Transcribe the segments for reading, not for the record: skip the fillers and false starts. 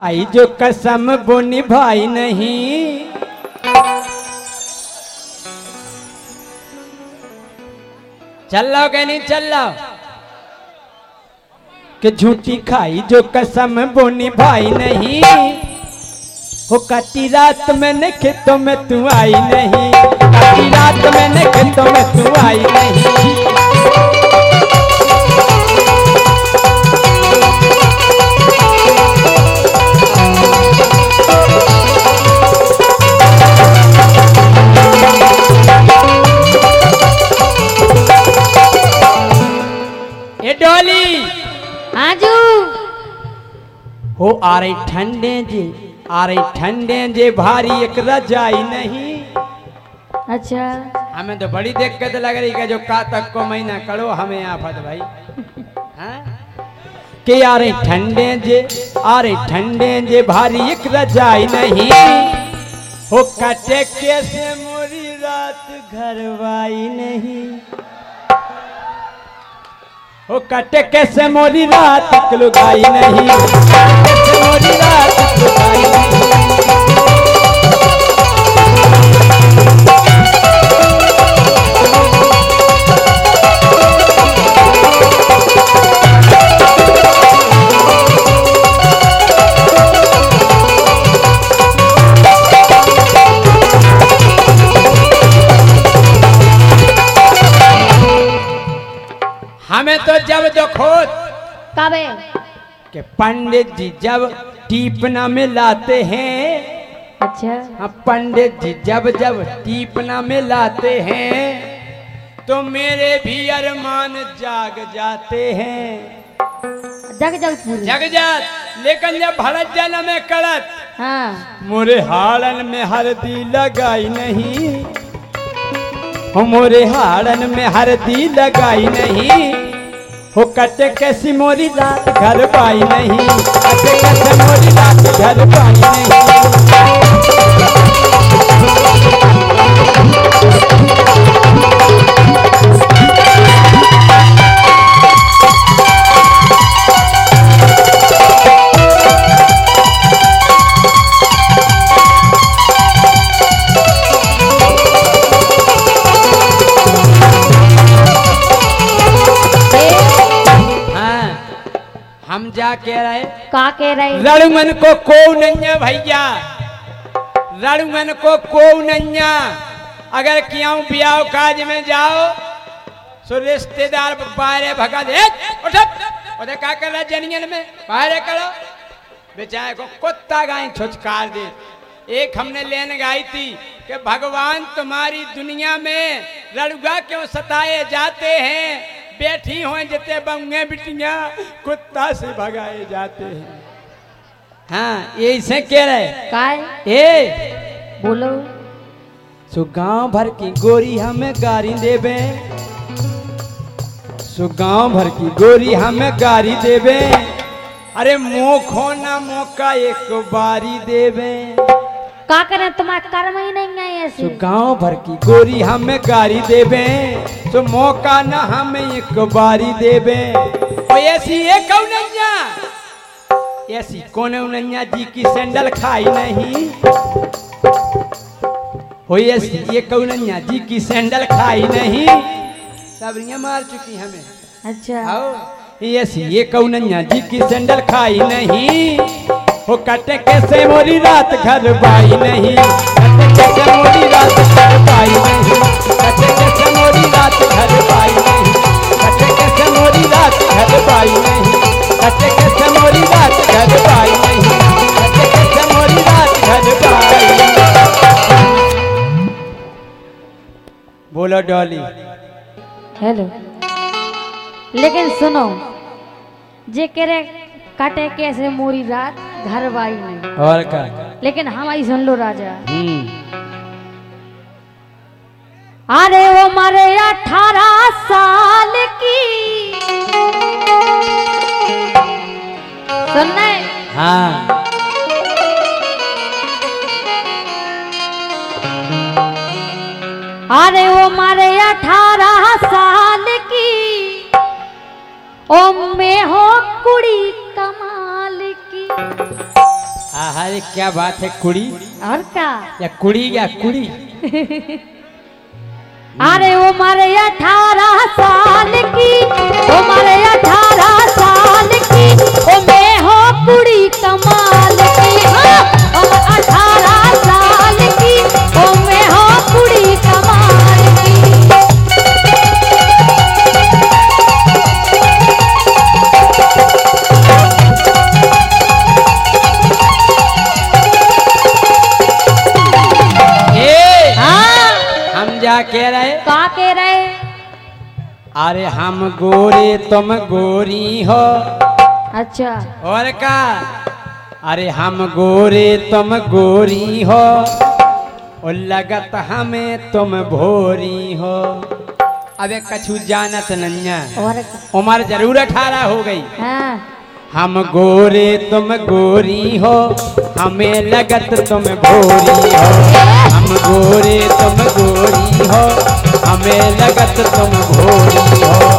आई जो कसम वो निभाई नहीं, चल लो कि नहीं चल लो, कि झूठी खाई जो कसम वो निभाई नहीं, हो कटी रात मैंने खेतों में तू आई नहीं, कटी रात मैंने खेतों में तू आई नहीं। ये डोली हाँ जू हो आ रही ठंडे जी, आ रही ठंडे जे भारी एक रजाई नहीं। अच्छा हमें तो बड़ी दिक्कत लग रही है जो कातक को महीना करो हमें आफत भाई। हाँ? कि आ रही ठंडे जे, आ रही ठंडे जे भारी एक रजाई नहीं, हो कटे कैसे मोरी रात घरवाई नहीं, हो कटे कैसे मोरी रात लुगाई नहीं, कैसे मोरी रात लुगाई नहीं। हमें तो जब देखो कबे कि पंडित जी जब टीपना में लाते हैं, अच्छा हाँ पंडित जी जब जब टीपना में लाते हैं तो मेरे भी अरमान जाग जाते हैं। जग जग पूरी जग जात, लेकिन जब भरत जन में कड़त, हाँ मोरे हाड़न में हरदी लगाई नहीं, हो मोरे हाड़न में हरदी लगाई नहीं, हो कटे कैसी मोरी रात घर पाई नहीं, कटे कैसे मोरी रात घर पाई नहीं। हम जा कह रहे का कह रहे रणमन को नैया भैया, रणमन को नैया, अगर क्यों ब्याह काज में जाओ सो रिश्तेदार बाहर भगा दे, उठे क्या कर रहा जनियन में बाहर करो, बेचारे को कुत्ता गाय छुचकार दे। एक हमने लेन गाई थी कि भगवान तुम्हारी दुनिया में लड़ुआ क्यों सताए जाते हैं, बैठी हो जिते बंगे बिटिया कुत्ता से भगाए जाते हैं। हाँ ये इसे कह रहे काय ए बोलो सो गांव भर की गोरी हमें गारी देवे, सो गांव भर की गोरी हमें गारी देवे, अरे मोखो ना मौका एक बारी देवे, का करे तुम्हारा कर्म ही नहीं है ऐसे। सो गांव भर की गोरी हमें गारी देवे, तो मौका न हमें एक बारी देवे। ओ ऐसी एक कौनैया, ऐसी कौनैया जी की सैंडल खाई नहीं, हो ऐसी ये कौनैया जी की सैंडल खाई नहीं, सबरियां मार चुकी हमें। अच्छा आओ ऐसी ये कौनैया जी की सैंडल खाई नहीं, हो कटे कैसे मोरी रात घर बाई नहीं, कटे कैसे मोरी रात घर बाई नहीं, कटे कैसे मोरी रात घर बाई नहीं, कटे कैसे मोरी रात घर बाई नहीं, कटे कैसे मोरी रात घर बाई नहीं, कटे कैसे मोरी रात घर बाई नहीं। बोलो डॉली। हेलो लेकिन सुनो जे कह रहे काटे कैसे मोरी रात घर बाई नहीं, और क्या लेकिन हम आई सुन लो राजा। अरे वो मरे 18 साल की, सुनने हाँ अरे वो मरे 18 साल की, ओ मैं हो कुड़ी कमाल की, अरे क्या बात है कुड़ी और क्या? या कुड़ी या कुड़ी। अरे वो मारे 18 साल की, वो मारे 18 साल की, ओ मैं हो कुड़ी कमाल की। हाँ, ओ 18 साल की, ओ मैं हो कुड़ी कमाल की। क्या कह रहे? का कह रहे? अरे हम गोरे तुम गोरी हो। अच्छा। और का? अरे हम गोरे तुम गोरी हो, और लगत हमें तुम भोरी हो। अबे कछु जानत नन्या, और उम्र जरूर 18 हो गई। हाँ। हम गोरे तुम गोरी हो, हमें लगत तुम भोरी हो। हम गोरे तुम गोरी हो, हमें लगत तुम भोरी हो।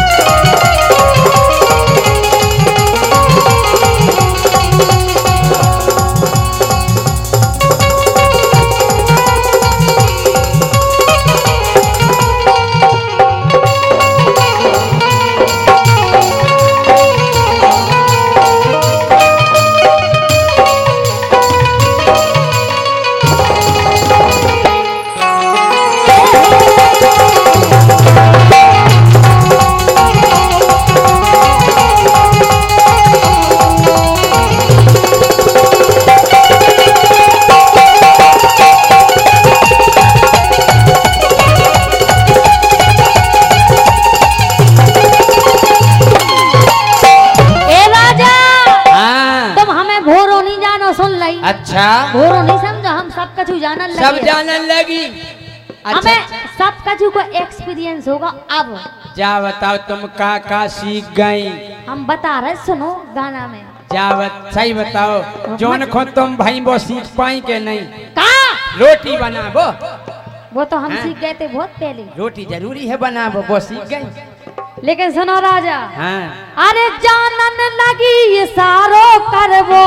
अच्छा, भोरो नहीं समझो, हम सब कछु जानन लगी। सब जानन लगी। अच्छा, हमें सब कछु को एक्सपीरियंस होगा। अब जा बताओ तुम का सीख गई? हम बता रहे, सुनो गाना में। जा सही बताओ, जोन को तुम भाई वो सीख पाई के नहीं? का रोटी बना वो तो हम सीख गए थे बहुत पहले। रोटी जरूरी है बना वो सीख गई। लेकिन सुनो राजा, हाँ। अरे जानन लगी ये सारो करवो,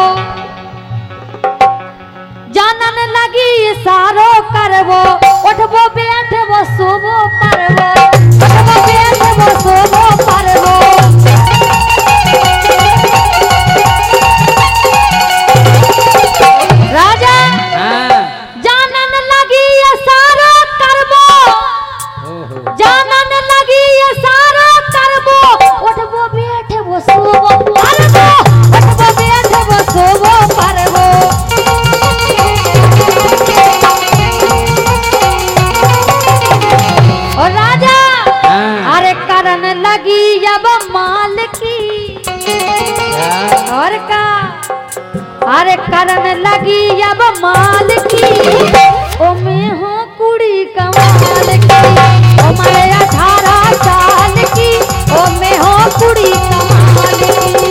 जानन लगी ये सारो करवो, उठबो बैठबो सोबो परवो, उठबो बैठबो सोबो परवो। राजा, हाँ। जानन लगी ये सारो करवो, जानन लगी ये सारो करवो, उठबो बैठबो सोबो परवो, उठबो बैठबो सोबो परवो। और राजा, अरे करन लगी अब माल की। और का? अरे करन लगी अब माल की, ओ मैं हूँ कुड़ी कमाल की। ओ मैं 18 साल की, ओ मैं हूँ कुड़ी कमाल की।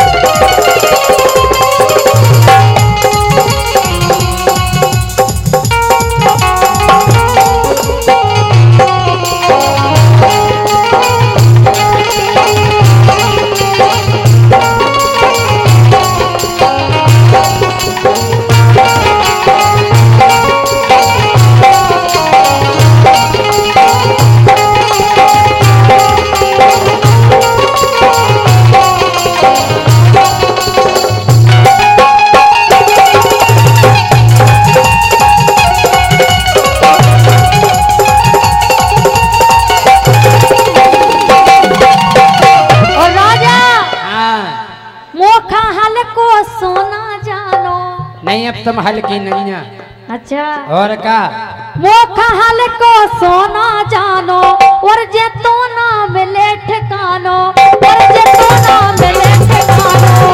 नहीं, अब तुम हल्की नहीं ना। अच्छा। और का? मोखा हल को सोना जानो, और जे तो ना मिले ठिकानो, और जे तो ना मिले ठिकानो।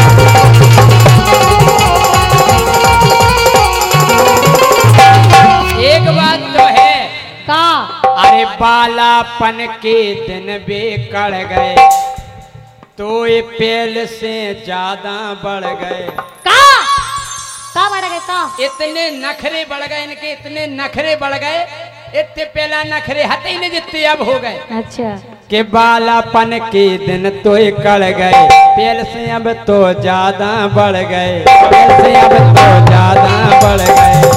एक बात तो है का? अरे बालापन के दिन बेकड़ गए, तो ये पेल से ज्यादा बढ़ गए। का बढ़ गए? का इतने नखरे बढ़ गए इनके, इतने नखरे बढ़ गए, इतने पहला नखरे हते ही नहीं जितने अब हो गए। अच्छा। के बालापन के दिन तो कड़ गए, पेल से अब तो ज्यादा बढ़ गए, पेल से अब तो ज्यादा बढ़ गए।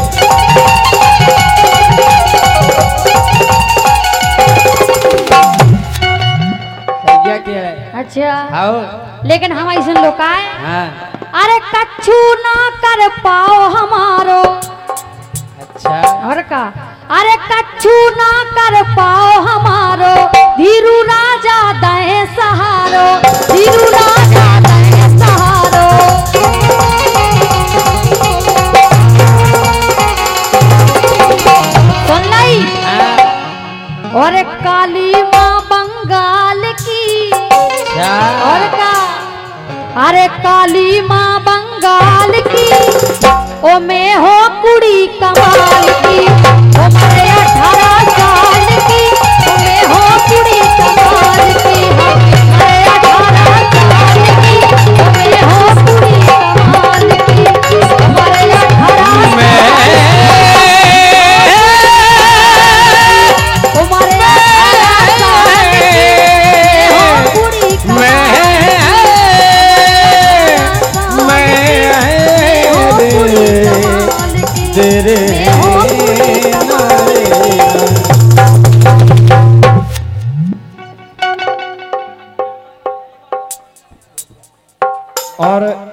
क्या है? अच्छा आओ लेकिन हम ऐसे लोग का है हाँ अरे कच्छू ना कर पाओ हमारो। अच्छा और का अरे कच्छू ना कर पाओ हमारो, धीरू राजा दए सहारो, धीरू राजा दए सहारो। सुन लाई हाँ और काली माँ बंगाल की। अच्छा और का अरे काली माँ बंगाल की, ओ मैं हो कुड़ी कमाल की, ओ मेरे 18 साल की, ओ मैं हो कुड़ी कमाल की, ओ मेरे 18 साल की, ओ मैं हो कुड़ी कमाल की, ओ मेरे 18 साल की, ओ मेरे 18 साल की, हो कुड़ी कमाल तेरे और